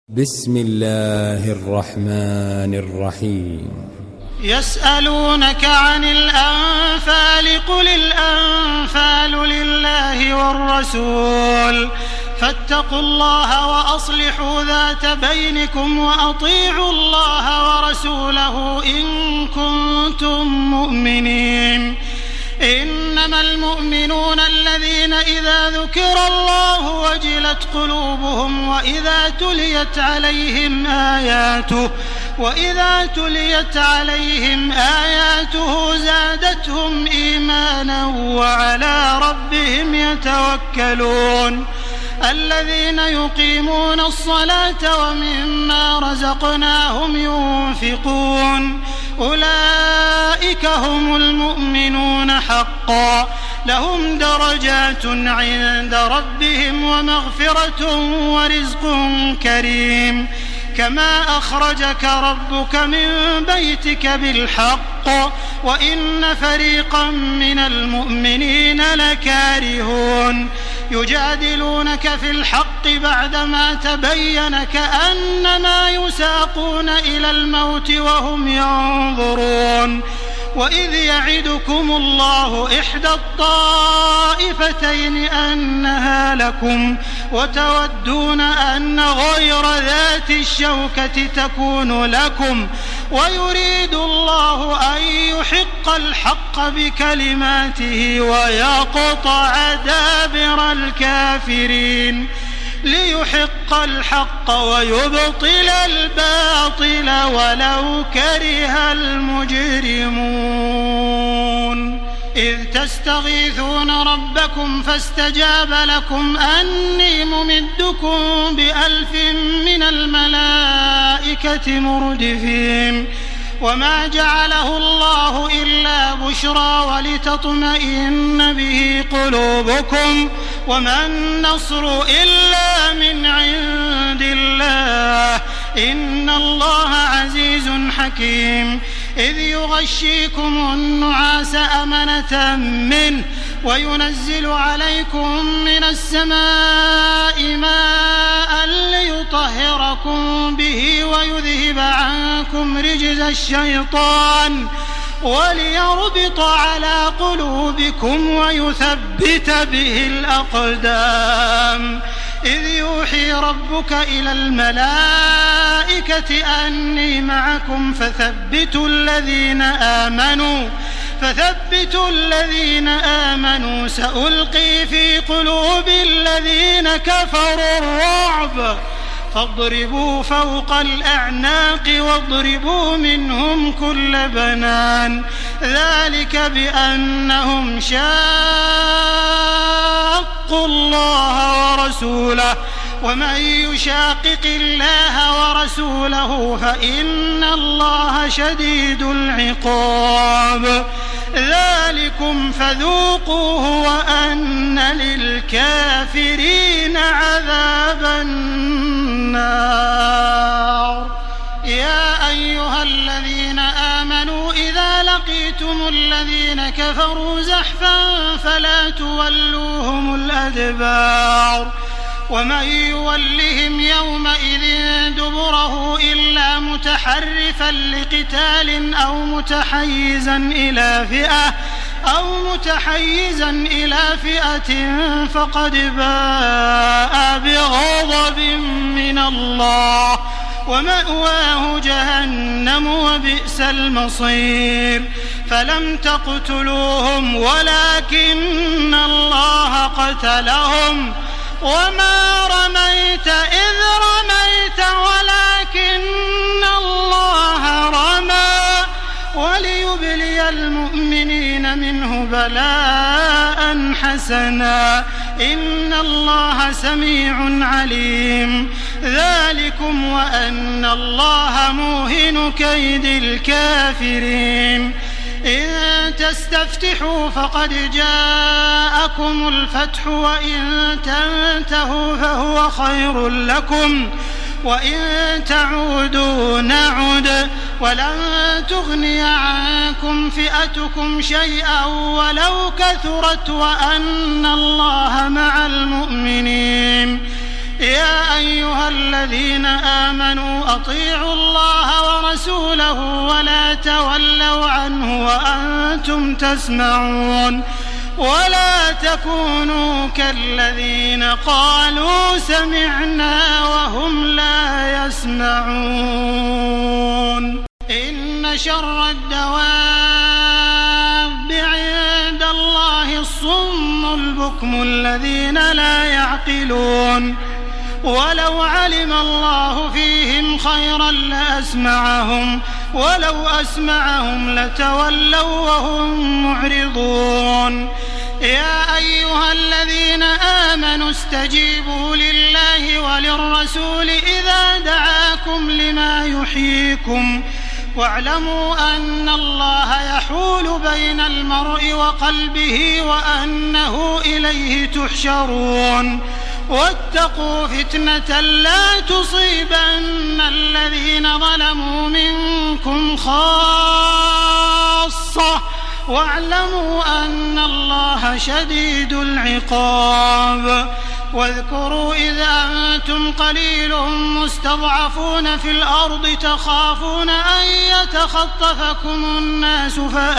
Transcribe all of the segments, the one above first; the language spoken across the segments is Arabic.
بسم الله الرحمن الرحيم. يسألونك عن الأنفال قل الأنفال لله والرسول فاتقوا الله وأصلحوا ذات بينكم وأطيعوا الله ورسوله إن كنتم مؤمنين. إنما المؤمنون الذين إذا ذكر الله وجلت قلوبهم وإذا تليت عليهم آياته زادتهم إيمانا وعلى ربهم يتوكلون. الذين يقيمون الصلاة ومما رزقناهم ينفقون أولئك هم المؤمنون حقا لهم درجات عند ربهم ومغفرة ورزق كريم. كما أخرجك ربك من بيتك بالحق وإن فريقا من المؤمنين لكارهون. يجادلونك في الحق بعدما تبين كأنما يساقون إلى الموت وهم ينظرون. وإذ يعدكم الله إحدى الطائفتين أنها لكم وتودون أن غير ذات الشوكة تكون لكم ويريد الله أن يحق الحق بكلماته ويقطع دابر الكافرين ليحق الحق ويبطل الباطل ولو كره المجرمون. إذ تستغيثون ربكم فاستجاب لكم أني ممدكم ب1000 من الملائكة مردفين. وما جعله الله إلا بشرى ولتطمئن به قلوبكم وما النصر إلا من عند الله إن الله عزيز حكيم. إذ يغشيكم النعاس أمنة منه وينزل عليكم من السماء ماء ليطهركم به ويذهب عنكم رجز الشيطان وليربط على قلوبكم ويثبت به الأقدام. إذ يوحي ربك إلى الملائكة أني معكم فثبتوا الذين آمنوا سألقي في قلوب الذين كفروا الرعب فاضربوا فوق الأعناق واضربوا منهم كل بنان. ذلك بأنهم شاقوا الله ورسوله ومن يشاقق الله ورسوله فإن الله شديد العقاب. ذلكم فذوقوه وأن للكافرين عذاب النار. يا أيها الذين آمنوا إذا لقيتم الذين كفروا زحفا فلا تولوهم الأدبار. ومن يولهم يومئذ دبره إلا متحرفا لقتال أو متحيزا إلى فئة فقد باء بغضب من الله ومأواه جهنم وبئس المصير. فلم تقتلوهم ولكن الله قتلهم وما رميت إذ رميت ولكن الله رمى وليبلي المؤمنين منه بلاء حسنا إن الله سميع عليم. ذلكم وأن الله موهن كيد الكافرين. إن تستفتحوا فقد جاءكم الفتح وإن تنتهوا فهو خير لكم وإن تعودوا نعد ولن تغني عنكم فئتكم شيئا ولو كثرت وأن الله مع المؤمنين. يا أيها الذين آمنوا أطيعوا الله ورسوله ولا تولوا عنه وأنتم تسمعون ولا تكونوا كالذين قالوا سمعنا وهم لا يسمعون إن شر الدواب عند الله الصم البكم الذين لا يعقلون ولو علم الله فيهم خيرا لأسمعهم ولو أسمعهم لتولوا وهم معرضون يا أيها الذين آمنوا استجيبوا لله وللرسول إذا دعاكم لما يحييكم واعلموا أن الله يحول بين المرء وقلبه وأنه إليه تحشرون واتقوا فتنة لا تصيبن الذين ظلموا منكم خاصة واعلموا أن الله شديد العقاب واذكروا إذ أنتم قليل مستضعفون في الأرض تخافون أن يتخطفكم الناس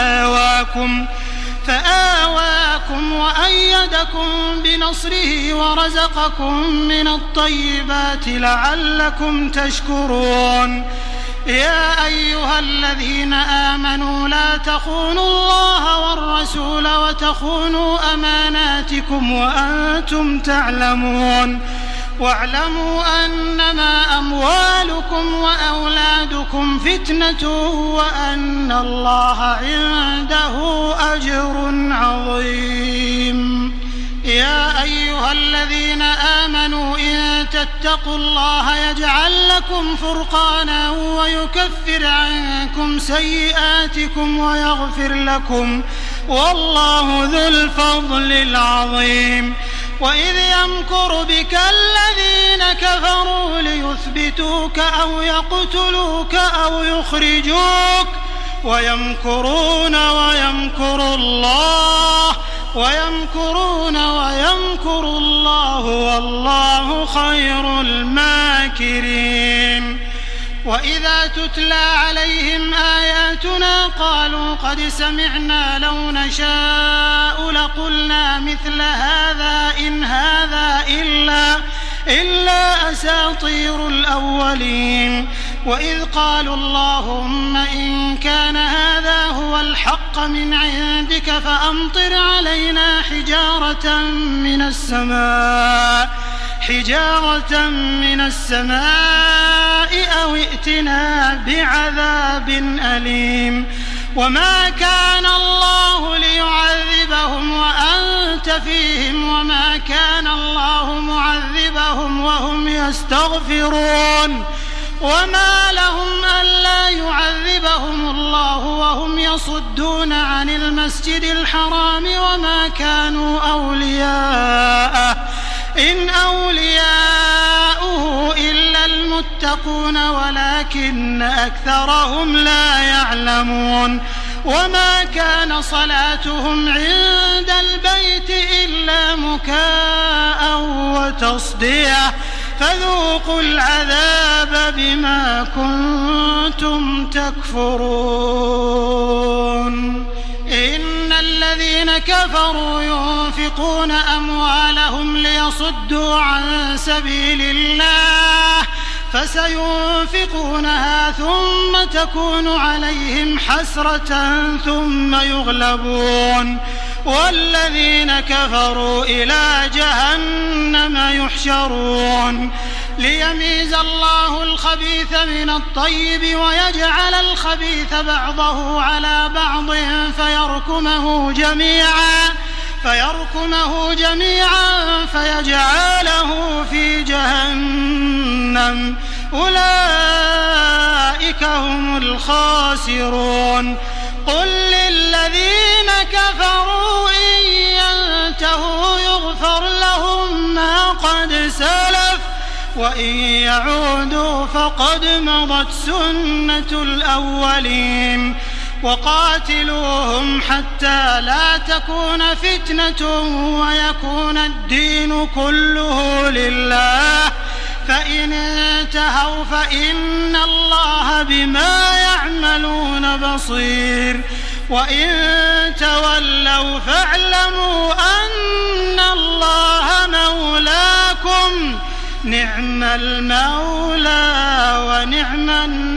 فآواكم وأيدكم بنصره ورزقكم من الطيبات لعلكم تشكرون يا أيها الذين آمنوا لا تخونوا الله والرسول وتخونوا أماناتكم وأنتم تعلمون واعلموا أنما أموالكم وأولادكم فتنة وأن الله عنده أجر عظيم يا أيها الذين آمنوا إن تتقوا الله يجعل لكم فرقانا ويكفر عنكم سيئاتكم ويغفر لكم والله ذو الفضل العظيم وإذ يمكر بك الذين كفروا ليثبتوك أو يقتلوك أو يخرجوك ويمكرون ويمكر الله والله خير الماكرين وإذا تتلى عليهم آياتنا قالوا قد سمعنا لو نشاء لقلنا مثل هذا إن هذا إلا أساطير الأولين وإذ قالوا اللهم إن كان هذا هو الحق من عندك فأمطر علينا حجارة من السماء أو ائتنا بعذاب أليم وما كان الله ليعذبهم وأنت فيهم وما كان الله معذبهم وهم يستغفرون وما لهم ألا يعذبهم الله وهم يصدون عن المسجد الحرام وما كانوا أولياءه إن أولياؤه إلا المتقون ولكن أكثرهم لا يعلمون وما كان صلاتهم عند البيت إلا مكاء وتصدية فذوقوا العذاب بما كنتم تكفرون إن الذين كفروا ينفقون أموالهم ليصدوا عن سبيل الله فسينفقونها ثم تكون عليهم حسرة ثم يغلبون والذين كفروا إلى جهنم يحشرون ليميز الله الخبيث من الطيب ويجعل الخبيث بعضه على بعض فيركمه جميعا فيجعله في جهنم أولئك هم الخاسرون قل للذين كفروا إن ينتهوا يغفر لهم ما قد سلف وإن يعودوا فقد مضت سنة الأولين وقاتلوهم حتى لا تكون فتنة ويكون الدين كله لله فإن انتهوا فإن الله بما يعملون بصير وإن تولوا فاعلموا أن الله مولاكم نعم المولى ونعم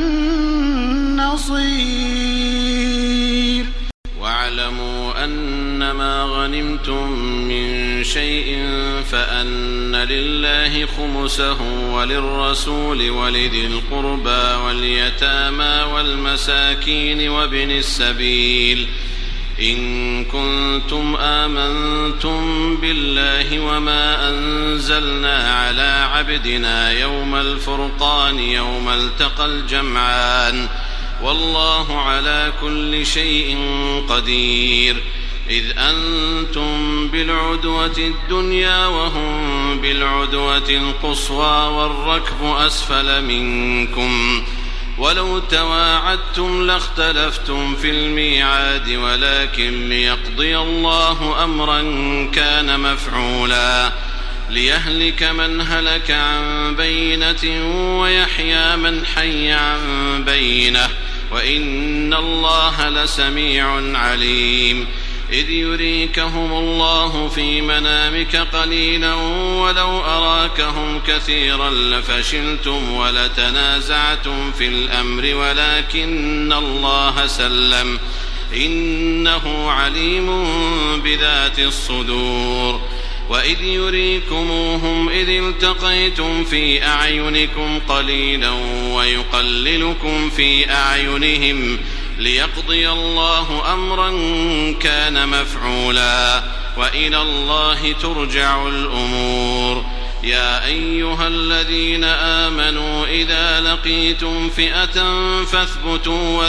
النصير. واعلموا أنما غنمتم من شيء فأن لله خمسه وللرسول ولذي القربى واليتامى والمساكين وابن السبيل إن كنتم آمنتم بالله وما أنزلنا على عبدنا يوم الفرقان يوم التقى الجمعان والله على كل شيء قدير. إذ أنتم بالعدوة الدنيا وهم بالعدوة القصوى والركب أسفل منكم ولو تواعدتم لاختلفتم في الميعاد ولكن ليقضي الله أمرا كان مفعولا ليهلك من هلك عن بينة ويحيى من حي عن بينة وإن الله لسميع عليم. إذ يريكهم الله في منامك قليلا ولو أراكهم كثيرا لفشلتم ولتنازعتم في الأمر ولكن الله سلم إنه عليم بذات الصدور. وإذ يريكموهم إذ التقيتم في أعينكم قليلا ويقللكم في أعينهم ليقضي الله أمرا كان مفعولا وإلى الله ترجع الأمور. يا أيها الذين آمنوا إذا لقيتم فئة فاثبتوا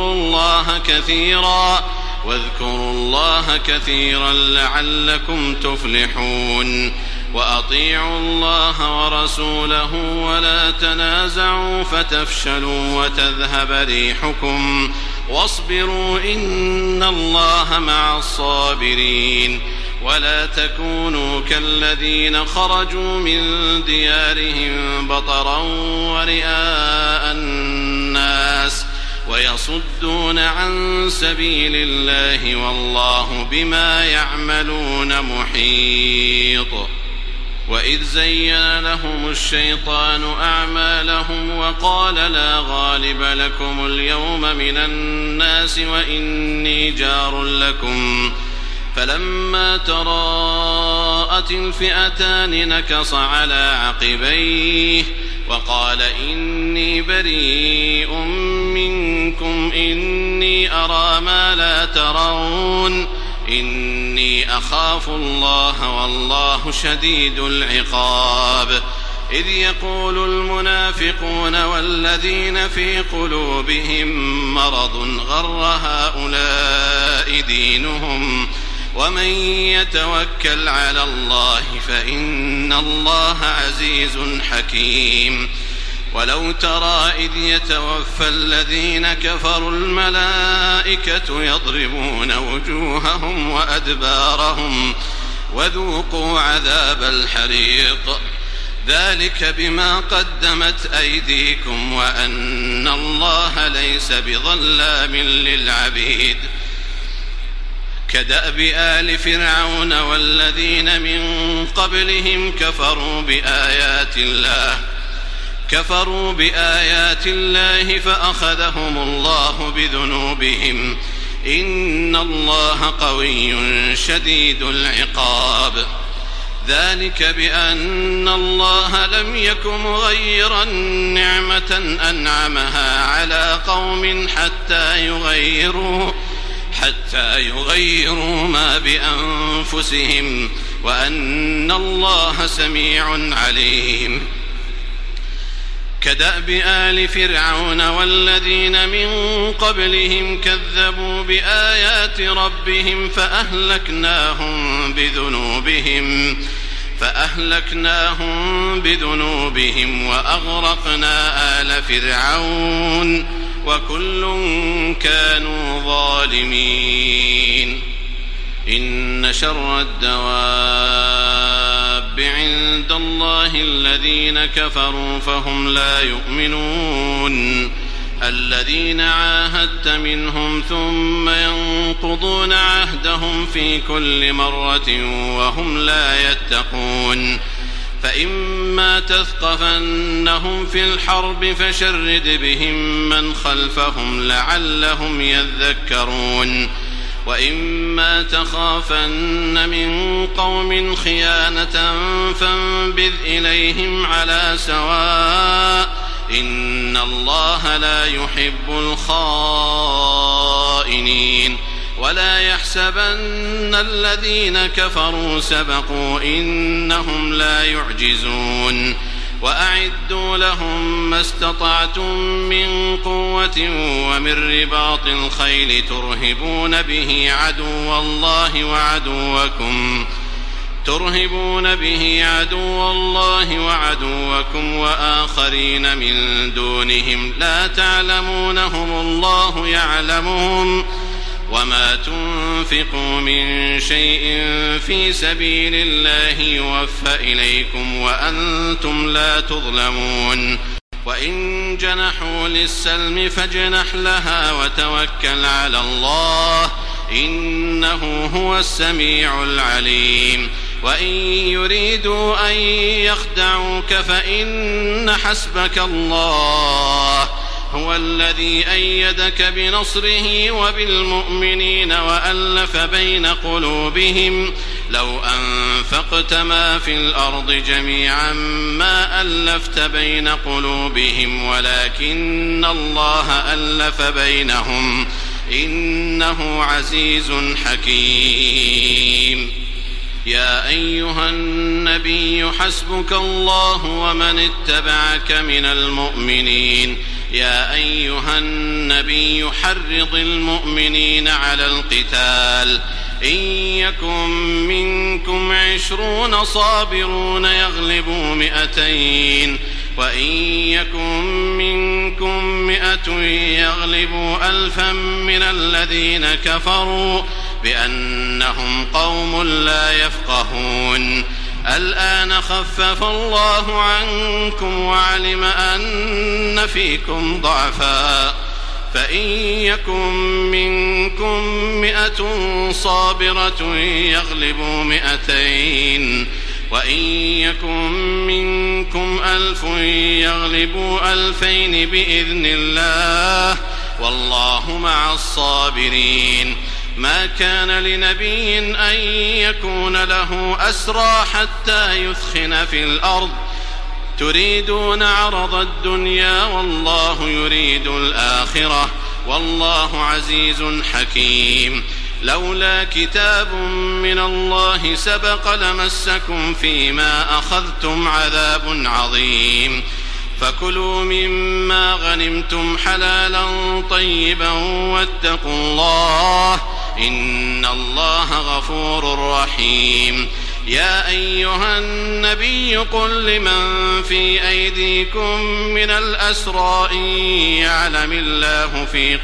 واذكروا الله كثيرا لعلكم تفلحون. وأطيعوا الله ورسوله ولا تنازعوا فتفشلوا وتذهب ريحكم واصبروا إن الله مع الصابرين. ولا تكونوا كالذين خرجوا من ديارهم بطرا ورئاء الناس ويصدون عن سبيل الله والله بما يعملون محيط. وإذ زين لهم الشيطان أعمالهم وقال لا غالب لكم اليوم من الناس وإني جار لكم فلما تراءت الفئتان نكص على عقبيه وقال إني بريء منكم إني أرى ما لا ترون إني أخاف الله والله شديد العقاب. إذ يقول المنافقون والذين في قلوبهم مرض غر هؤلاء دينهم ومن يتوكل على الله فإن الله عزيز حكيم. ولو ترى إذ يتوفى الذين كفروا الملائكة يضربون وجوههم وأدبارهم وذوقوا عذاب الحريق ذلك بما قدمت أيديكم وأن الله ليس بظلام للعبيد. كدأب آل فرعون والذين من قبلهم كفروا بآيات الله فأخذهم الله بذنوبهم إن الله قوي شديد العقاب. ذلك بأن الله لم يك مغيرا نعمة أنعمها على قوم حتى يغيروا ما بأنفسهم وأن الله سميع عليم. كدأب آل فرعون والذين من قبلهم كذبوا بآيات ربهم فأهلكناهم بذنوبهم وأغرقنا آل فرعون وكل كانوا ظالمين. إن شر الدواب الحب عند الله الذين كفروا فهم لا يؤمنون الذين عاهدت منهم ثم ينقضون عهدهم في كل مرة وهم لا يتقون فإما تثقفنهم في الحرب فشرد بهم من خلفهم لعلهم يذكرون وإما تخافن من قوم خيانة فانبذ إليهم على سواء إن الله لا يحب الخائنين ولا يحسبن الذين كفروا سبقوا إنهم لا يعجزون وأعدوا لهم ما استطعتم من قوة ومن رباط الخيل ترهبون به عدو الله وعدوكم وآخرين من دونهم لا تعلمونهم الله يعلمهم وما تنفقوا من شيء في سبيل الله يوفى إليكم وأنتم لا تظلمون وإن جنحوا للسلم فاجنح لها وتوكل على الله إنه هو السميع العليم وإن يريدوا أن يخدعوك فإن حسبك الله هو الذي أيدك بنصره وبالمؤمنين وألف بين قلوبهم لو أنفقت ما في الأرض جميعا ما ألفت بين قلوبهم ولكن الله ألف بينهم إنه عزيز حكيم يا أيها النبي حسبك الله ومن اتبعك من المؤمنين يا أيها النبي حرض المؤمنين على القتال إن يكن منكم 20 صابرون يغلبوا 200 وإن يكن منكم 100 يغلبوا 1000 من الذين كفروا بأنهم قوم لا يفقهون الآن خفف الله عنكم وعلم أن فيكم ضعفا فإن يكن منكم 100 صابرة يغلبوا 200 وإن يكن منكم 1000 يغلبوا 2000 بإذن الله والله مع الصابرين ما كان لنبي أن يكون له أسرى حتى يثخن في الأرض تريدون عرض الدنيا والله يريد الآخرة والله عزيز حكيم لولا كتاب من الله سبق لمسكم فيما أخذتم عذاب عظيم فكلوا مما غنمتم حلالا طيبا واتقوا الله إن الله غفور رحيم يا أيها النبي قل لمن في أيديكم من الأسرى إن يعلم الله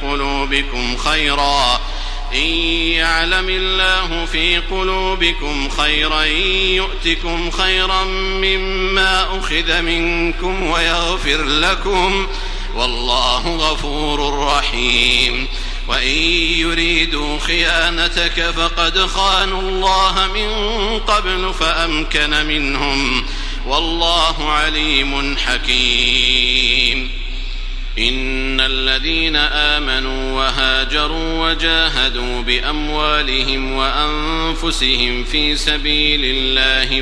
في قلوبكم خيرا يؤتكم خيرا مما أخذ منكم ويغفر لكم والله غفور رحيم وإن يريدوا خيانتك فقد خانوا الله من قبل فأمكن منهم والله عليم حكيم إن الذين آمنوا وهاجروا وجاهدوا بأموالهم وأنفسهم في سبيل الله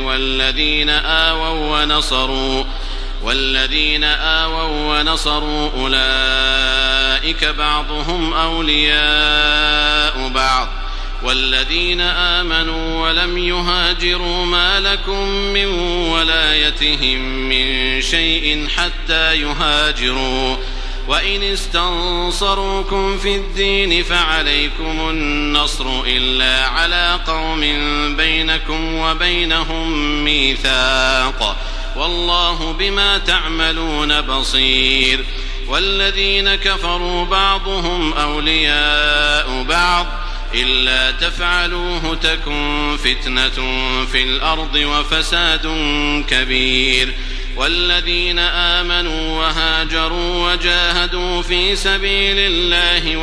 والذين آووا ونصروا أولئك بعضهم أولياء بعض والذين آمنوا ولم يهاجروا ما لكم من ولايتهم من شيء حتى يهاجروا وإن استنصروكم في الدين فعليكم النصر إلا على قوم بينكم وبينهم ميثاق والله بما تعملون بصير والذين كفروا بعضهم أولياء بعض إلا تفعلوه تكن فتنة في الأرض وفساد كبير والذين آمنوا وهاجروا وجاهدوا في سبيل الله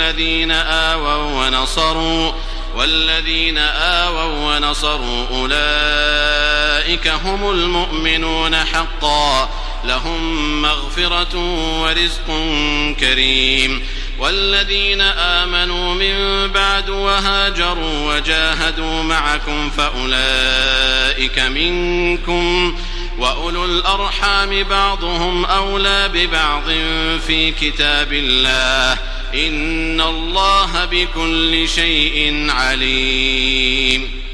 والذين آووا ونصروا أولئك هم المؤمنون حقا لهم مغفرة ورزق كريم والذين آمنوا من بعد وهاجروا وجاهدوا معكم فأولئك منكم وأولو الأرحام بعضهم أولى ببعض في كتاب الله إن الله بكل شيء عليم.